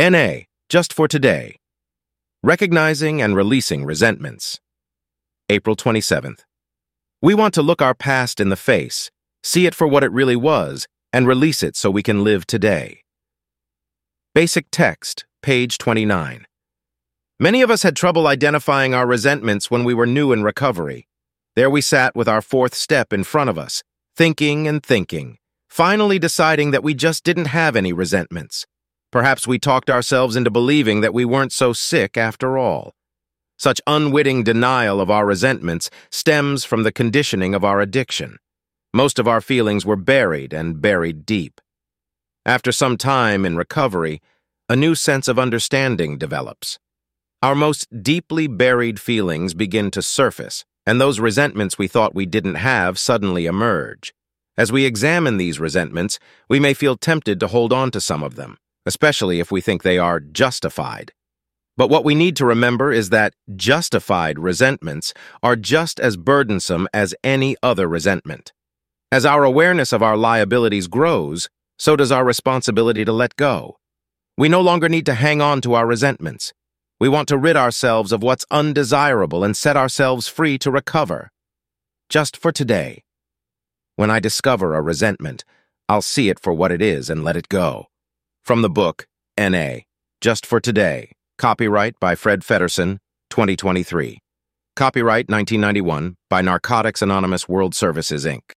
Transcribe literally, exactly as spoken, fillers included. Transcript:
N A, just for today. Recognizing and releasing resentments. April twenty-seventh. We want to look our past in the face, see it for what it really was, and release it so we can live today. Basic text, page twenty-nine. Many of us had trouble identifying our resentments when we were new in recovery. There we sat with our fourth step in front of us, thinking and thinking, finally deciding that we just didn't have any resentments. Perhaps we talked ourselves into believing that we weren't so sick after all. Such unwitting denial of our resentments stems from the conditioning of our addiction. Most of our feelings were buried and buried deep. After some time in recovery, a new sense of understanding develops. Our most deeply buried feelings begin to surface, and those resentments we thought we didn't have suddenly emerge. As we examine these resentments, we may feel tempted to hold on to some of them, especially if we think they are justified. But what we need to remember is that justified resentments are just as burdensome as any other resentment. As our awareness of our liabilities grows, so does our responsibility to let go. We no longer need to hang on to our resentments. We want to rid ourselves of what's undesirable and set ourselves free to recover. Just for today. When I discover a resentment, I'll see it for what it is and let it go. From the book, N A, Just for Today. Copyright by Fred Feddersen, twenty twenty-three. Copyright nineteen ninety-one by Narcotics Anonymous World Services, Incorporated